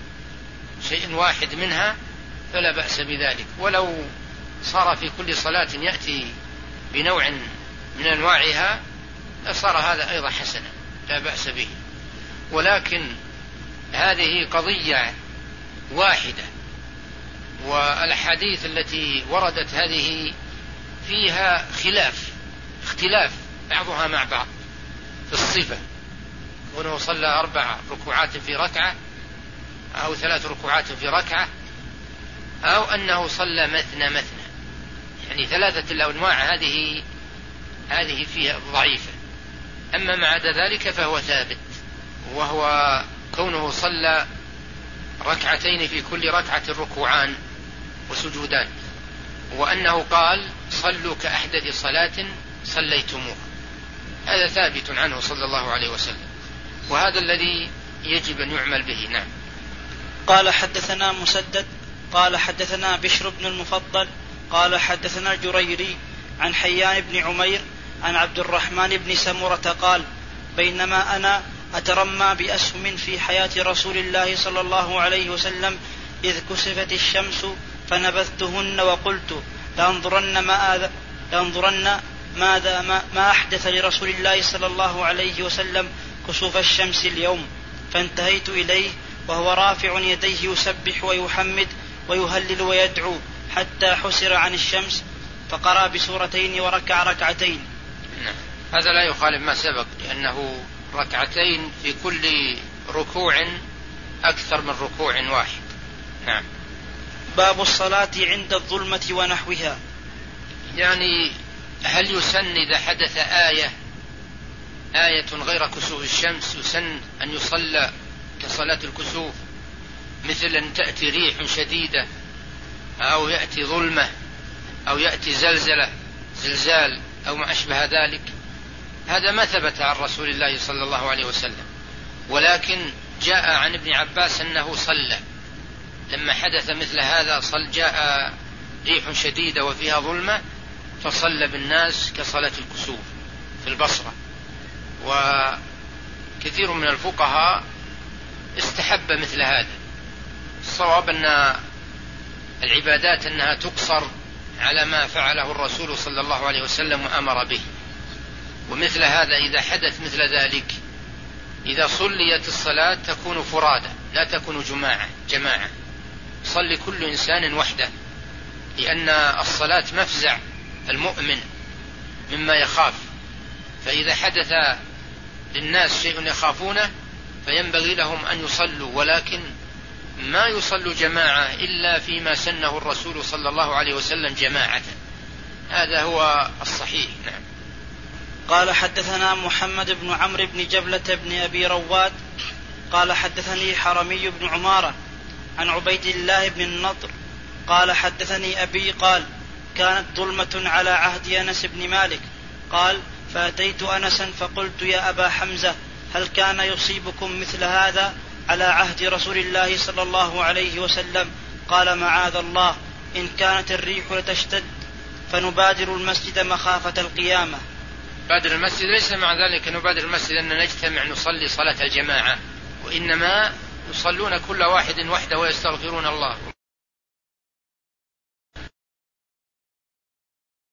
شيء واحد منها فلا بأس بذلك، ولو صار في كل صلاة يأتي بنوع من أنواعها صار هذا أيضا حسنا، لا بأس به. ولكن هذه قضية واحدة، والأحاديث التي وردت هذه فيها اختلاف بعضها مع بعض في الصفة، كونه صلى 4 ركوعات في ركعة أو 3 ركوعات في ركعة، أو أنه صلى مثنى، يعني 3 الأنواع هذه فيها ضعيفة. أما ما عدا ذلك فهو ثابت، وهو كونه صلى ركعتين في كل ركعة ركوعان وسجودان، وأنه قال صلوا كأحدث صلاة صليتموها، هذا ثابت عنه صلى الله عليه وسلم، وهذا الذي يجب أن يعمل به. نعم. قال حدثنا مسدد قال حدثنا بشر بن المفضل قال حدثنا الجريري عن حيان بن عمير عن عبد الرحمن بن سمرة قال بينما أنا أترمى بأسهم في حياة رسول الله صلى الله عليه وسلم إذ كسفت الشمس فنبذتهن وقلت لأنظرن ما أحدث لرسول الله صلى الله عليه وسلم كسوف الشمس اليوم، فانتهيت إليه وهو رافع يديه يسبح ويحمد ويهلل ويدعو حتى حسر عن الشمس، فقرأ بسورتين وركع ركعتين. هذا لا يخالف ما سبق، لأنه ركعتين في كل ركوع أكثر من ركوع واحد. نعم. باب الصلاة عند الظلمة ونحوها، يعني هل يسن إذا حدث آية غير كسوف الشمس يسن أن يصلى كصلاة الكسوف، مثل أن تأتي ريح شديدة أو يأتي ظلمة أو يأتي زلزال أو ما أشبه ذلك؟ هذا ما ثبت عن رسول الله صلى الله عليه وسلم، ولكن جاء عن ابن عباس أنه صلى لما حدث مثل هذا، جاء ريح شديدة وفيها ظلمة فصلى بالناس كصلاة الكسوف في البصرة. وكثير من الفقهاء استحب مثل هذا. الصواب أن العبادات أنها تقصر على ما فعله الرسول صلى الله عليه وسلم وأمر به، ومثل هذا إذا حدث مثل ذلك إذا صليت الصلاة تكون فرادى لا تكون جماعة، صلي كل إنسان وحده، لأن الصلاة مفزع المؤمن مما يخاف، فإذا حدث للناس شيء يخافونه فينبغي لهم أن يصلوا، ولكن ما يصلوا جماعة إلا فيما سنه الرسول صلى الله عليه وسلم جماعة، هذا هو الصحيح. نعم. قال حدثنا محمد بن عمرو بن جبلة بن أبي رواد قال حدثني حرمي بن عمارة عن عبيد الله بن النضر قال حدثني أبي قال كانت ظلمة على عهد أنس بن مالك قال فأتيت أنسا فقلت يا أبا حمزة هل كان يصيبكم مثل هذا على عهد رسول الله صلى الله عليه وسلم؟ قال معاذ الله، إن كانت الريح لتشتد فنبادر المسجد مخافة القيامة. بادر المسجد ليس مع ذلك نبادر المسجد أن نجتمع نصلي صلاة الجماعة، وإنما يصلون كل واحد وحده ويستغفرون الله.